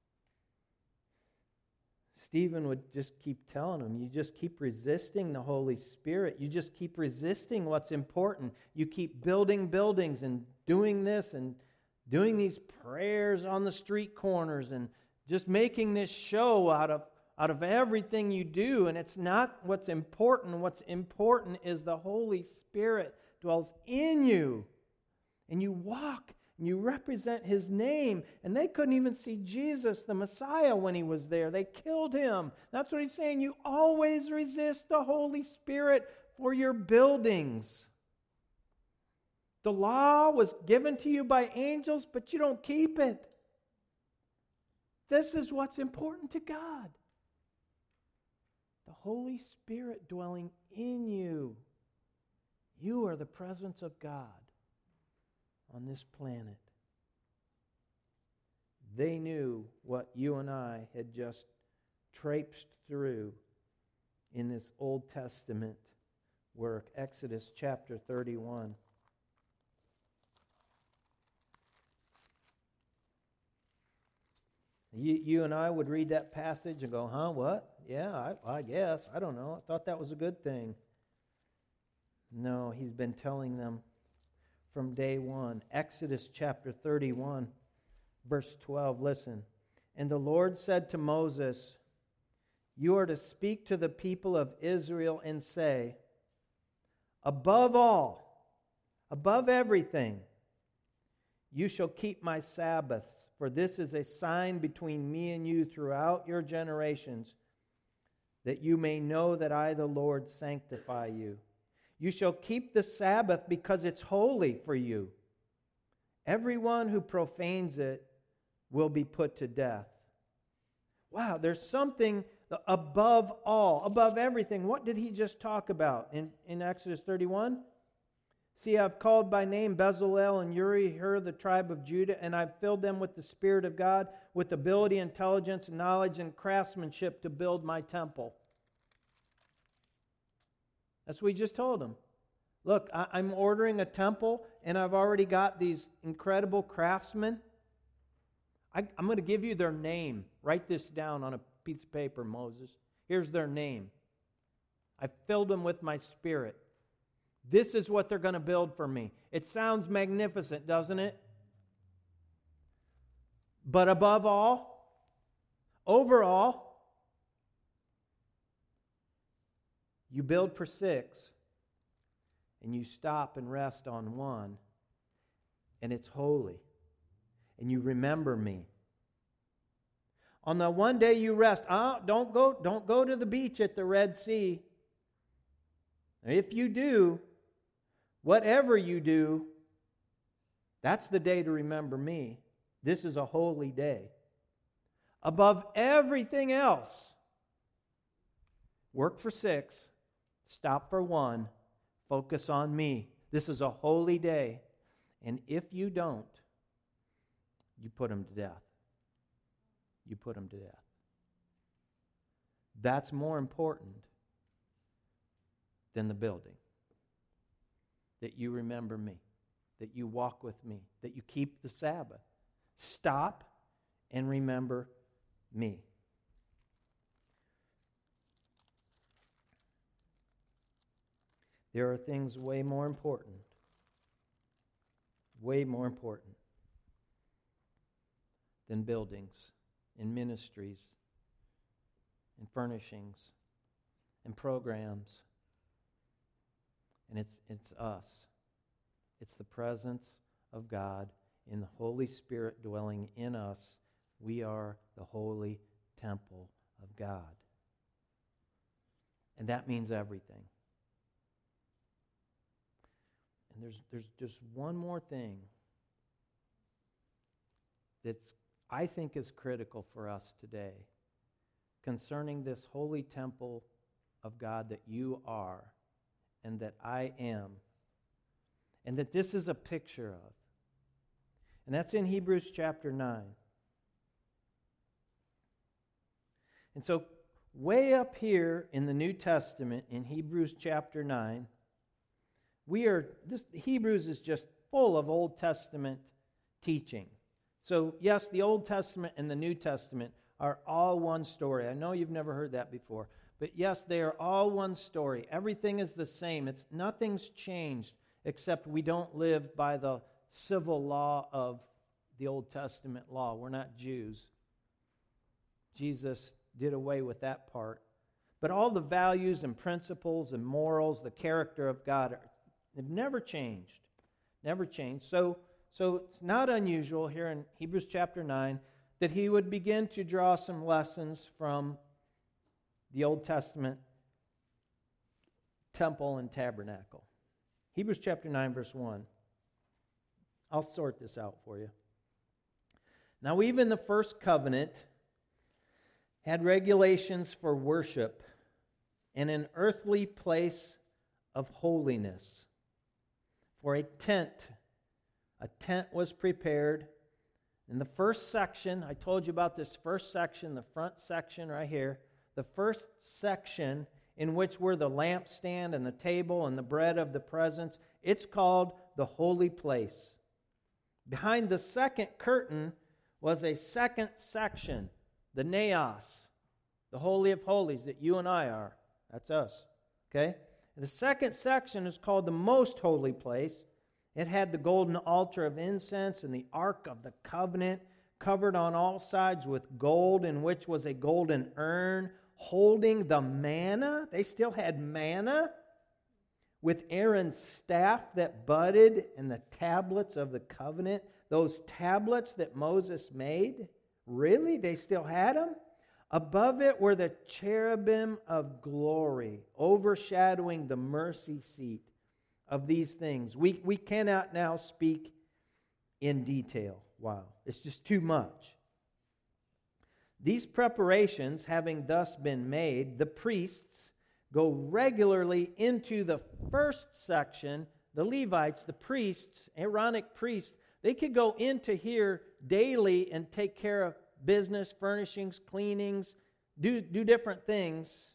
S1: Stephen would just keep telling them, you just keep resisting the Holy Spirit. You just keep resisting what's important. You keep building buildings and doing this and doing these prayers on the street corners and just making this show out of everything you do. And it's not what's important. What's important is the Holy Spirit dwells in you. And you walk and you represent His name. And they couldn't even see Jesus, the Messiah, when He was there. They killed Him. That's what He's saying. You always resist the Holy Spirit for your buildings. The law was given to you by angels, but you don't keep it. This is what's important to God. The Holy Spirit dwelling in you. You are the presence of God on this planet. They knew what you and I had just traipsed through in this Old Testament work, Exodus chapter 31. You and I would read that passage and go, huh, what? Yeah, I guess. I don't know. I thought that was a good thing. No, He's been telling them from day one. Exodus chapter 31, verse 12, listen. And the Lord said to Moses, you are to speak to the people of Israel and say, above all, above everything, you shall keep my Sabbaths, for this is a sign between me and you throughout your generations, that you may know that I, the Lord, sanctify you. You shall keep the Sabbath because it's holy for you. Everyone who profanes it will be put to death. Wow, there's something above all, above everything. What did he just talk about in Exodus 31? See, I've called by name Bezalel and Uri, Hur, the tribe of Judah, and I've filled them with the Spirit of God, with ability, intelligence, knowledge, and craftsmanship to build my temple. That's what he just told them. Look, I'm ordering a temple, and I've already got these incredible craftsmen. I'm going to give you their name. Write this down on a piece of paper, Moses. Here's their name. I filled them with my Spirit. This is what they're going to build for me. It sounds magnificent, doesn't it? But above all, overall, you build for 6, and you stop and rest on 1, and it's holy, and you remember me. On the one day you rest, don't go to the beach at the Red Sea. If you do, whatever you do, that's the day to remember me. This is a holy day. Above everything else, work for 6, stop for 1, focus on me. This is a holy day. And if you don't, you put them to death. You put them to death. That's more important than the building. That you remember me, that you walk with me, that you keep the Sabbath. Stop and remember me. There are things way more important than buildings and ministries and furnishings and programs. And it's us. It's the presence of God in the Holy Spirit dwelling in us. We are the holy temple of God. And that means everything. And there's just one more thing that's, I think, is critical for us today concerning this holy temple of God that you are and that I am, and that this is a picture of. And that's in Hebrews chapter 9. And so, way up here in the New Testament, in Hebrews chapter 9, Hebrews is just full of Old Testament teaching. So, yes, the Old Testament and the New Testament are all one story. I know you've never heard that before. But yes, they are all one story. Everything is the same. Nothing's changed except we don't live by the civil law of the Old Testament law. We're not Jews. Jesus did away with that part. But all the values and principles and morals, the character of God, have never changed. Never changed. So it's not unusual here in Hebrews chapter 9 that he would begin to draw some lessons from the Old Testament temple and tabernacle. Hebrews chapter 9, verse 1. I'll sort this out for you. Now, even the first covenant had regulations for worship and an earthly place of holiness. For a tent was prepared. In the first section, I told you about this first section, the front section right here. The first section in which were the lampstand and the table and the bread of the presence, it's called the holy place. Behind the second curtain was a second section, the naos, the Holy of Holies that you and I are. That's us. Okay? And the second section is called the most holy place. It had the golden altar of incense and the Ark of the Covenant, covered on all sides with gold, in which was a golden urn holding the manna. They still had manna, with Aaron's staff that budded and the tablets of the covenant. Those tablets that Moses made, really? They still had them? Above it were the cherubim of glory, overshadowing the mercy seat of these things. We cannot now speak in detail. Wow, it's just too much. These preparations having thus been made, the priests go regularly into the first section. The Levites, the priests, Aaronic priests, they could go into here daily and take care of business, furnishings, cleanings, do different things.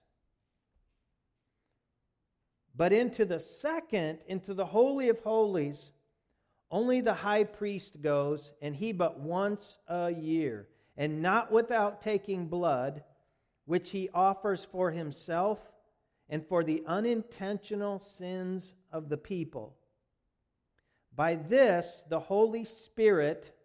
S1: But into the second, into the Holy of Holies, only the high priest goes, and he but once a year, and not without taking blood, which he offers for himself and for the unintentional sins of the people. By this, the Holy Spirit,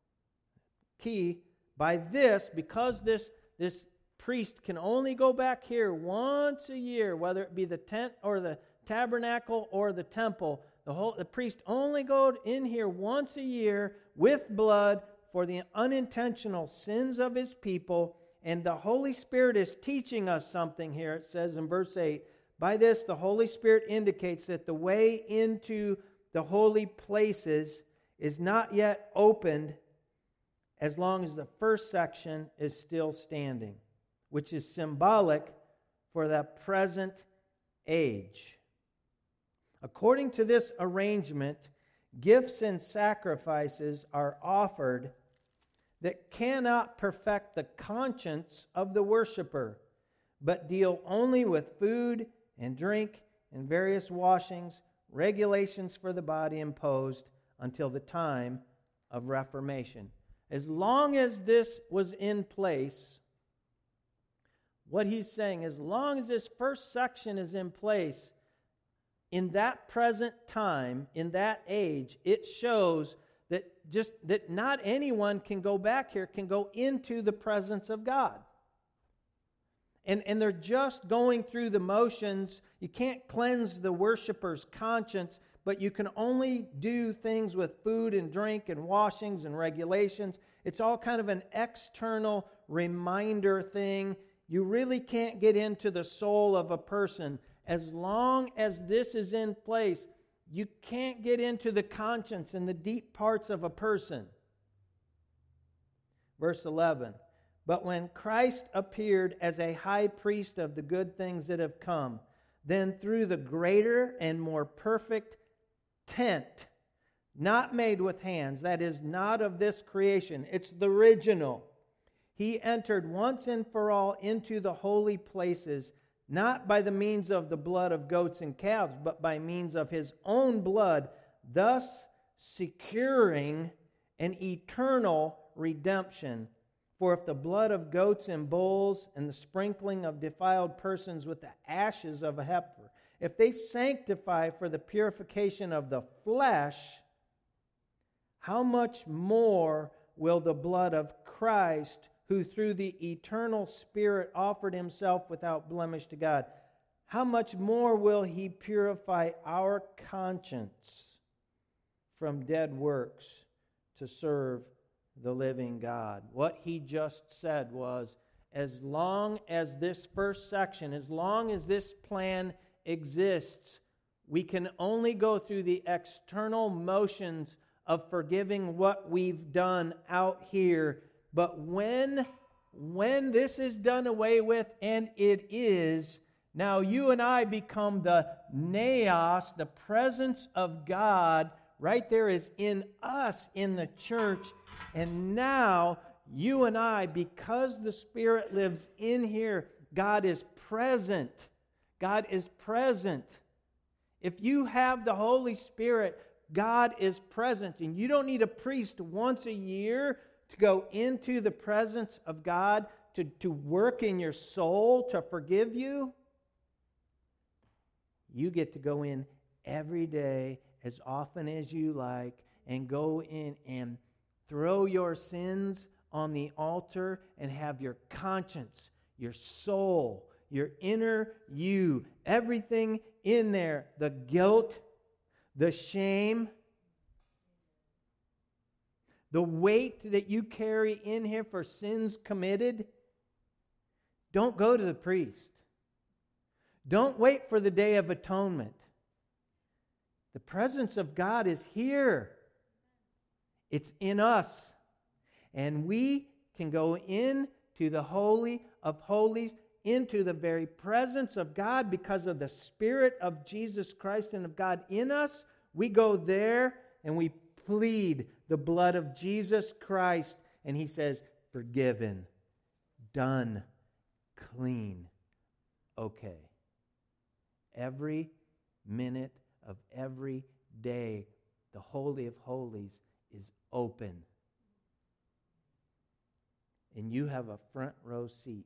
S1: because this priest can only go back here once a year, whether it be the tent or the tabernacle or the temple, the priest only goes in here once a year with blood for the unintentional sins of his people. And the Holy Spirit is teaching us something here. It says in verse 8, by this the Holy Spirit indicates that the way into the holy places is not yet opened as long as the first section is still standing, which is symbolic for the present age. According to this arrangement, gifts and sacrifices are offered that cannot perfect the conscience of the worshiper, but deal only with food and drink and various washings, regulations for the body imposed until the time of Reformation. As long as this was in place, what he's saying, as long as this first section is in place, in that present time, in that age, it shows that not anyone can go back here, can go into the presence of God. And they're just going through the motions. You can't cleanse the worshiper's conscience, but you can only do things with food and drink and washings and regulations. It's all kind of an external reminder thing. You really can't get into the soul of a person. As long as this is in place, you can't get into the conscience and the deep parts of a person. Verse 11, but when Christ appeared as a high priest of the good things that have come, then through the greater and more perfect tent, not made with hands, that is not of this creation, it's the original, he entered once and for all into the holy places, not by the means of the blood of goats and calves, but by means of his own blood, thus securing an eternal redemption. For if the blood of goats and bulls and the sprinkling of defiled persons with the ashes of a heifer, if they sanctify for the purification of the flesh, how much more will the blood of Christ, who through the eternal Spirit offered himself without blemish to God, how much more will he purify our conscience from dead works to serve the living God? What he just said was, as long as this first section, as long as this plan exists, we can only go through the external motions of forgiving what we've done out here. But when this is done away with, and it is, now you and I become the naos, the presence of God, right there is in us, in the church. And now you and I, because the Spirit lives in here, God is present. God is present. If you have the Holy Spirit, God is present. And you don't need a priest once a year to go into the presence of God, to work in your soul, to forgive you. You get to go in every day, as often as you like, and go in and throw your sins on the altar and have your conscience, your soul, your inner you, everything in there, the guilt, the shame, the weight that you carry in here for sins committed. Don't go to the priest. Don't wait for the Day of Atonement. The presence of God is here. It's in us. And we can go in to the Holy of Holies, into the very presence of God because of the Spirit of Jesus Christ and of God in us. We go there and we plead the blood of Jesus Christ. And He says, forgiven, done, clean, okay. Every minute of every day, the Holy of Holies is open. And you have a front row seat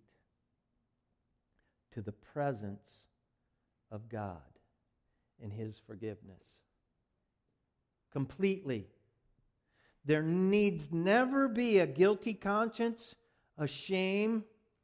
S1: to the presence of God and His forgiveness. Completely. There needs never be a guilty conscience, a shame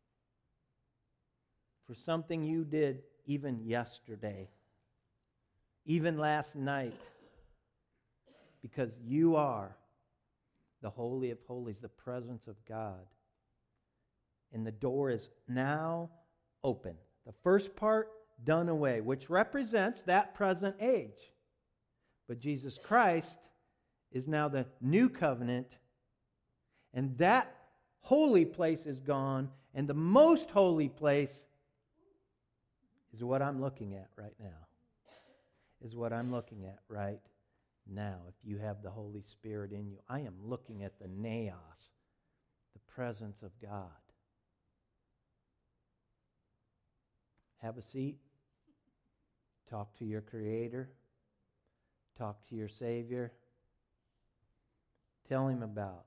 S1: for something you did even yesterday, even last night, because you are the Holy of Holies, the presence of God. And the door is now open. The first part done away, which represents that present age. But Jesus Christ is now the new covenant, and that holy place is gone, and the most holy place is what I'm looking at right now. Is what I'm looking at right now. If you have the Holy Spirit in you, I am looking at the naos, the presence of God. Have a seat. Talk to your Creator. Talk to your Savior. Tell Him about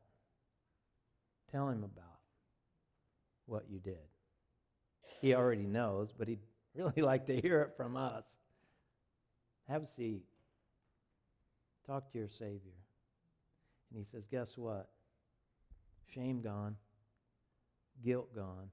S1: what you did. He already knows, but He'd really like to hear it from us. Have a seat. Talk to your Savior. And He says, guess what? Shame gone. Guilt gone.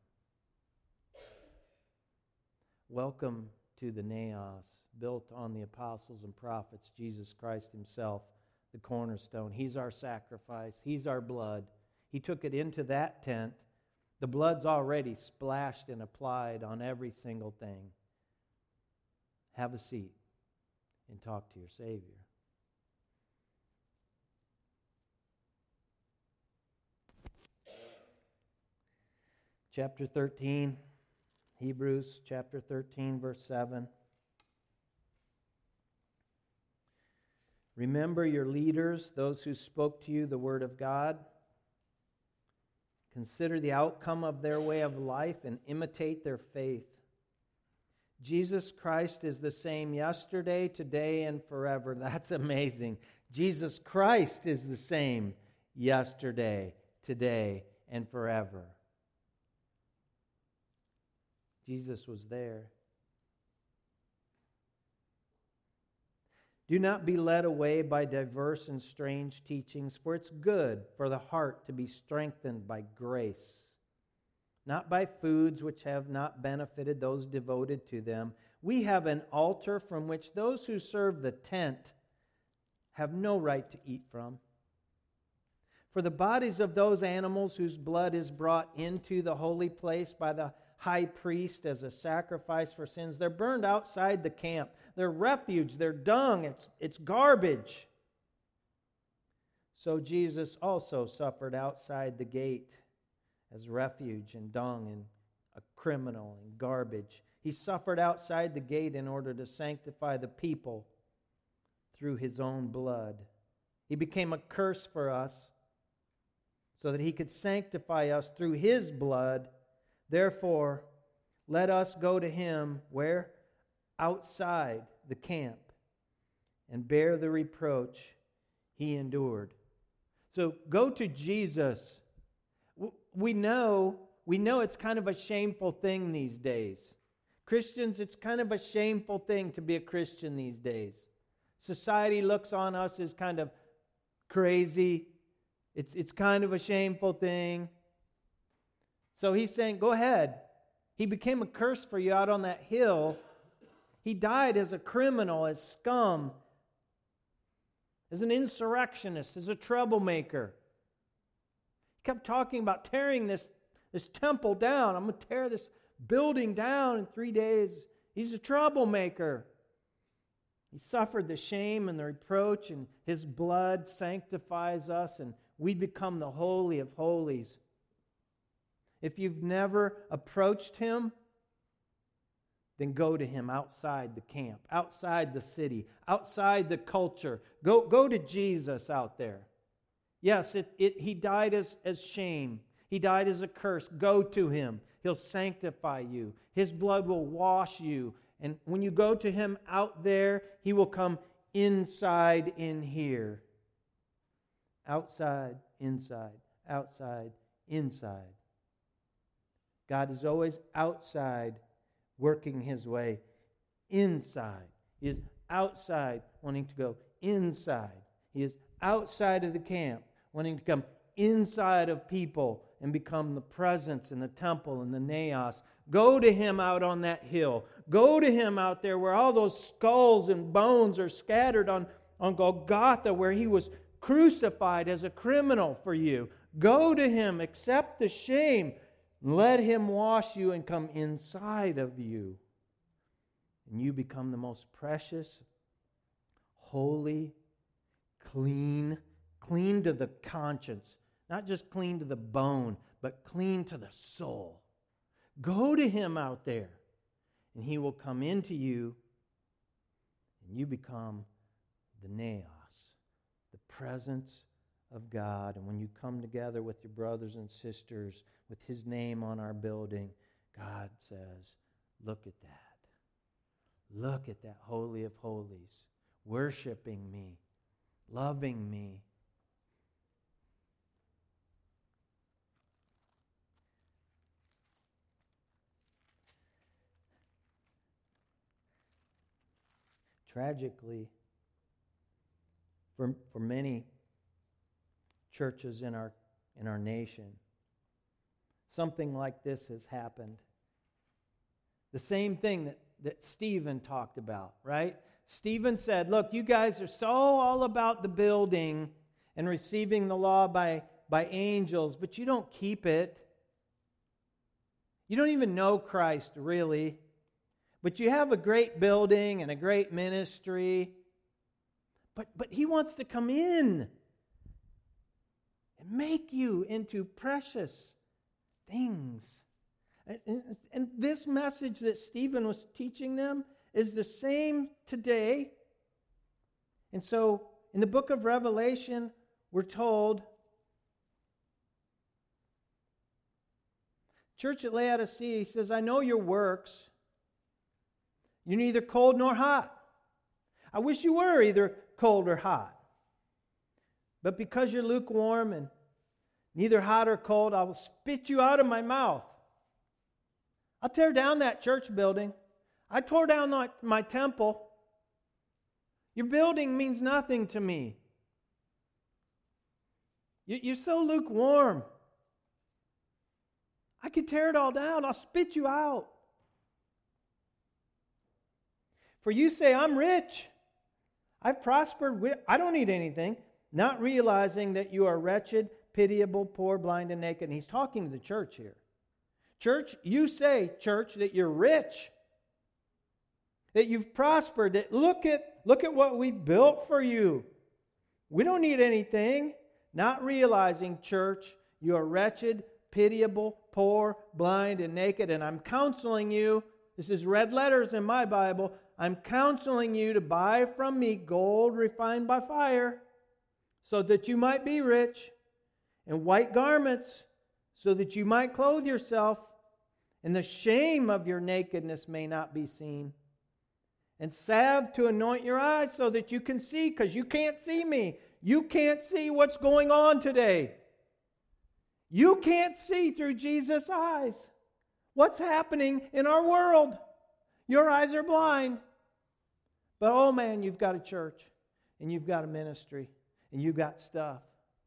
S1: Welcome to the naos, built on the apostles and prophets, Jesus Christ Himself, the cornerstone. He's our sacrifice. He's our blood. He took it into that tent. The blood's already splashed and applied on every single thing. Have a seat and talk to your Savior. Chapter 13, Hebrews chapter 13, verse 7. Remember your leaders, those who spoke to you the word of God. Consider the outcome of their way of life and imitate their faith. Jesus Christ is the same yesterday, today, and forever. That's amazing. Jesus Christ is the same yesterday, today, and forever. Jesus was there. Do not be led away by diverse and strange teachings, for it's good for the heart to be strengthened by grace, not by foods which have not benefited those devoted to them. We have an altar from which those who serve the tent have no right to eat from. For the bodies of those animals whose blood is brought into the holy place by the high priest as a sacrifice for sins, they're burned outside the camp. They're refuge, they're dung, it's garbage. So Jesus also suffered outside the gate as refuge and dung and a criminal and garbage. He suffered outside the gate in order to sanctify the people through His own blood. He became a curse for us so that He could sanctify us through His blood. Therefore, let us go to Him, where? Outside the camp, and bear the reproach He endured. So go to Jesus. We know it's kind of a shameful thing these days. Christians, it's kind of a shameful thing to be a Christian these days. Society looks on us as kind of crazy. It's kind of a shameful thing. So He's saying, go ahead. He became a curse for you out on that hill. He died as a criminal, as scum, as an insurrectionist, as a troublemaker. He kept talking about tearing this temple down. I'm going to tear this building down in 3 days. He's a troublemaker. He suffered the shame and the reproach, and His blood sanctifies us, and we become the Holy of Holies. If you've never approached Him, then go to Him outside the camp, outside the city, outside the culture. Go to Jesus out there. Yes, He died as shame. He died as a curse. Go to Him. He'll sanctify you. His blood will wash you. And when you go to Him out there, He will come inside in here. Outside, inside, outside, inside. God is always outside, working His way inside. He is outside, wanting to go inside. He is outside of the camp, wanting to come inside of people and become the presence in the temple and the naos. Go to Him out on that hill. Go to Him out there where all those skulls and bones are scattered on Golgotha, where He was crucified as a criminal for you. Go to Him, accept the shame. Let Him wash you and come inside of you. And you become the most precious, holy, clean to the conscience. Not just clean to the bone, but clean to the soul. Go to Him out there, and He will come into you, and you become the naos, the presence of God. And when you come together with your brothers and sisters with His name on our building, God says, look at that. Look at that Holy of Holies, worshiping me, loving me. Tragically, for many churches in our nation, something like this has happened. The same thing that Stephen talked about, right? Stephen said, look, you guys are so all about the building and receiving the law by angels, but you don't keep it. You don't even know Christ, really. But you have a great building and a great ministry. But He wants to come in and make you into precious things. And this message that Stephen was teaching them is the same today. And so in the book of Revelation, we're told, Church at Laodicea, He says, I know your works. You're neither cold nor hot. I wish you were either cold or hot. But because you're lukewarm and neither hot or cold, I will spit you out of my mouth. I'll tear down that church building. I tore down my temple. Your building means nothing to me. You're so lukewarm. I could tear it all down. I'll spit you out. For you say, I'm rich. I've prospered. I don't need anything. Not realizing that you are wretched, pitiable, poor, blind, and naked. And he's talking to the church here. Church, you say, church, that you're rich. That you've prospered. That look at what we've built for you. We don't need anything. Not realizing, church, you are wretched, pitiable, poor, blind, and naked. And I'm counseling you. This is red letters in my Bible. I'm counseling you to buy from me gold refined by fire, so that you might be rich, and white garments, so that you might clothe yourself, and the shame of your nakedness may not be seen, and salve to anoint your eyes, so that you can see, because you can't see me. You can't see what's going on today. You can't see through Jesus' eyes what's happening in our world. Your eyes are blind. But oh man, you've got a church, and you've got a ministry, and you've got stuff.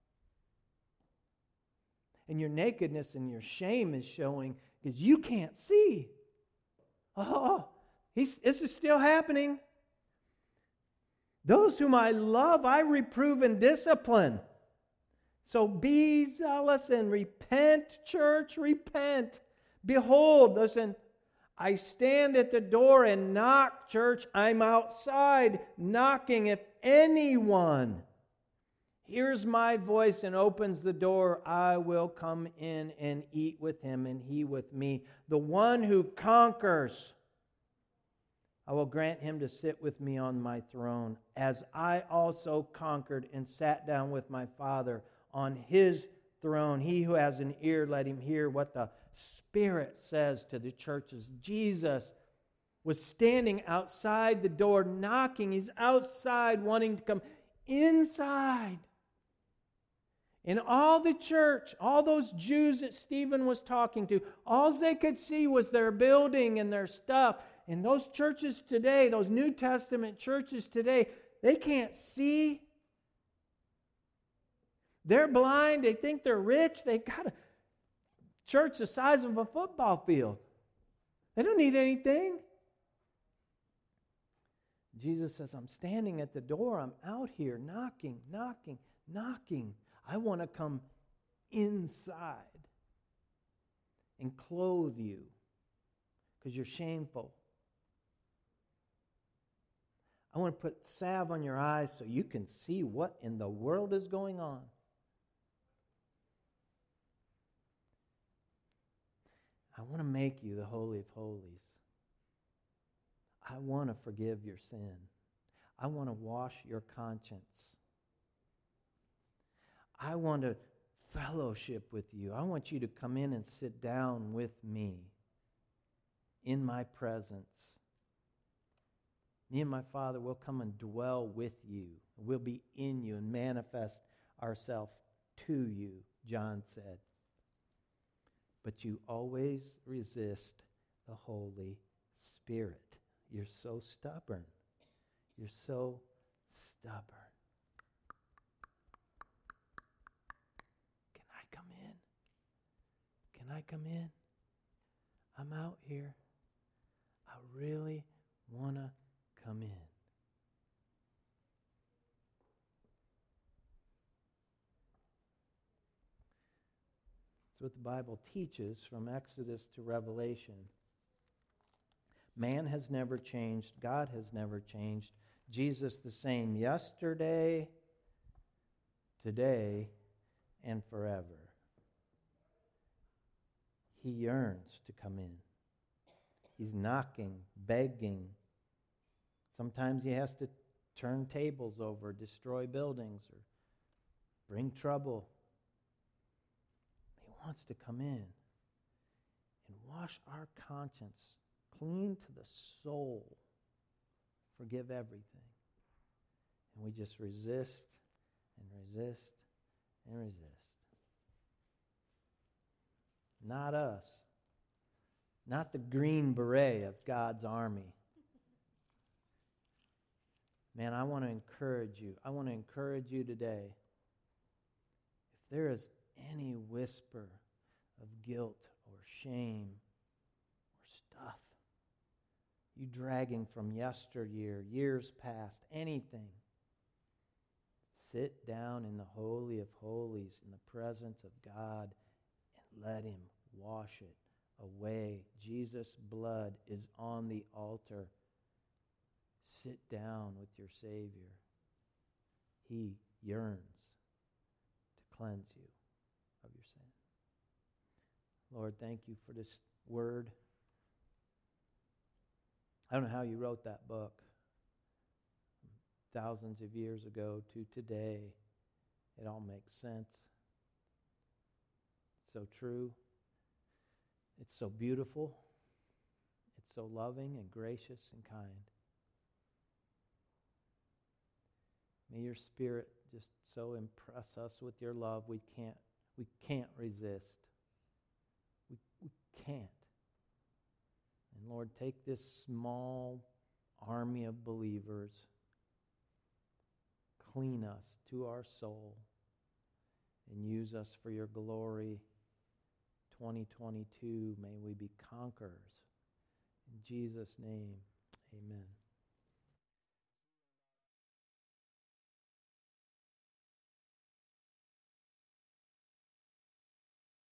S1: And your nakedness and your shame is showing because you can't see. Oh, this is still happening. Those whom I love, I reprove and discipline. So be zealous and repent, church, repent. Behold, listen, I stand at the door and knock, church. I'm outside knocking. If anyone hears my voice and opens the door, I will come in and eat with him and he with me. The one who conquers, I will grant him to sit with me on my throne, as I also conquered and sat down with my Father on his throne. He who has an ear, let him hear what the Spirit says to the churches. Jesus was standing outside the door knocking. He's outside wanting to come inside. And all the church, all those Jews that Stephen was talking to, all they could see was their building and their stuff. And those churches today, those New Testament churches today, they can't see. They're blind. They think they're rich. They got a church the size of a football field. They don't need anything. Jesus says, I'm standing at the door. I'm out here knocking, knocking, knocking. I want to come inside and clothe you because you're shameful. I want to put salve on your eyes so you can see what in the world is going on. I want to make you the Holy of Holies. I want to forgive your sin. I want to wash your conscience. I want to fellowship with you. I want you to come in and sit down with me in my presence. Me and my Father will come and dwell with you. We'll be in you and manifest ourselves to you, John said. But you always resist the Holy Spirit. You're so stubborn. You're so stubborn. Can I come in? Can I come in? I'm out here. I really want to come in. That's what the Bible teaches from Exodus to Revelation. Man has never changed. God has never changed. Jesus the same yesterday, today, and forever. He yearns to come in. He's knocking, begging. Sometimes he has to turn tables over, destroy buildings, or bring trouble. He wants to come in and wash our conscience clean to the soul, forgive everything. And we just resist and resist and resist. Not us. Not the Green Beret of God's army. Man, I want to encourage you. I want to encourage you today. If there is any whisper of guilt or shame or stuff you dragging from yesteryear, years past, anything, sit down in the Holy of Holies in the presence of God and let Him wash it away. Jesus' blood is on the altar. Sit down with your Savior. He yearns to cleanse you of your sin. Lord, thank you for this word. I don't know how you wrote that book. Thousands of years ago to today, it all makes sense. It's so true. It's so beautiful. It's so loving and gracious and kind. May your Spirit just so impress us with your love we can't resist. We can't. And Lord, take this small army of believers, clean us to our soul, and use us for your glory. 2022, may we be conquerors. In Jesus' name, amen.